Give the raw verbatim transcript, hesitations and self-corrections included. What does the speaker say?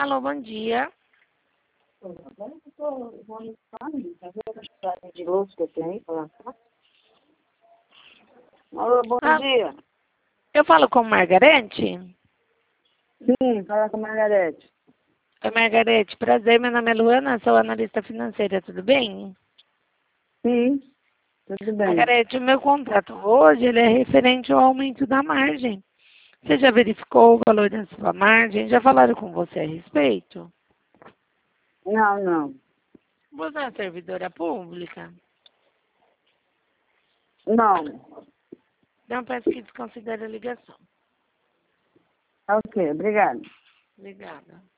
Alô, bom dia. Agora eu tô vou limpar, tá vendo a quantidade de luz que eu tenho pra lá? Alô, bom Ah, dia. eu falo com Margarete? Sim, fala com a Margarete. Oi, Margarete, prazer, meu nome é Luana, sou analista financeira, tudo bem? Sim, tudo bem. Margarete, o meu contrato hoje ele é referente ao aumento da margem. Você já verificou o valor da sua margem? Já falaram com você a respeito? Não, não. Você é servidora pública? Não. Não, peço que desconsidere a ligação. Ok, obrigada. Obrigada.